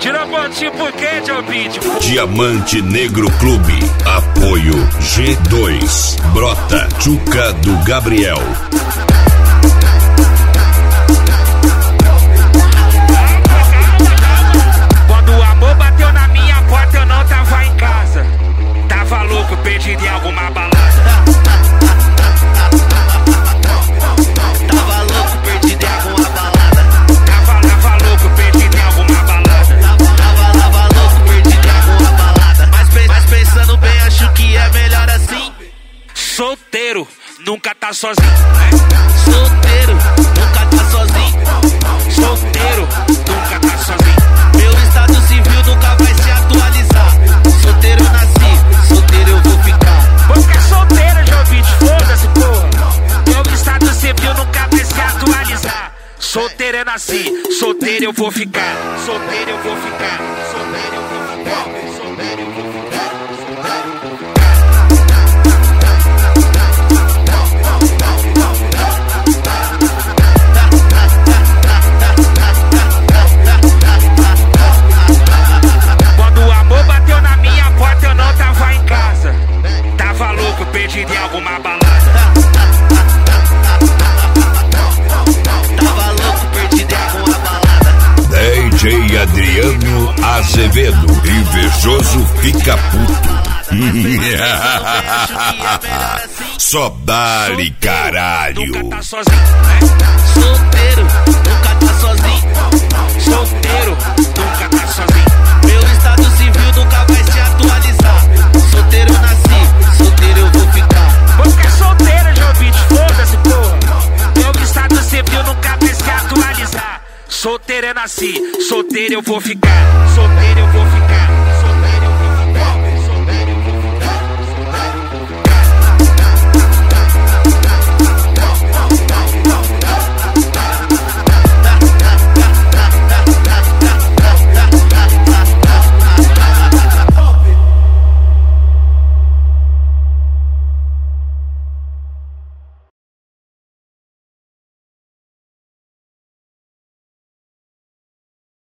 Tira pontinho por quê, Joe Beat? Diamante Negro Clube. Apoio G2. Brota, Tchuca do Gabriel. Quando o amor bateu na minha porta, eu não tava em casa. Tava louco, perdido em alguma balada. Tava louco, perdido em alguma balada. Tava louco, perdido em alguma balada. Tava louco, perdido em alguma balada. Mas pensando bem, acho que é melhor assim. Solteiro, nunca tá sozinho. Solteiro, nunca tá sozinho. Solteiro, nunca tá sozinho. Meu estado civil nunca vai se atualizar. Solteiro eu nasci, solteiro eu vou ficar. Vou ficar solteiro, Joe Beat, foda-se, porra. Meu estado civil nunca vai se atualizar. Solteiro eu nasci, solteiro eu vou ficar. Solteiro eu vou ficar, solteiro eu vou ficar. Solteiro eu vou ficar. Quando o amor bateu na minha porta, eu não tava em casa. Tava louco, perdido em alguma balada. Tava louco, perdido em alguma balada. DJ Adriano Azevedo. Invejoso fica puto. Só dá-lhe caralho. Nunca tá sozinho. Solteiro, nunca tá sozinho. Solteiro, nunca tá sozinho. Meu estado civil nunca vai se atualizar. Solteiro eu nasci, solteiro eu vou ficar. Vou ficar solteiro, Joe Beat, foda-se, porra. Meu estado civil nunca vai se atualizar. Solteiro eu nasci, solteiro eu vou ficar. Solteiro eu vou ficar.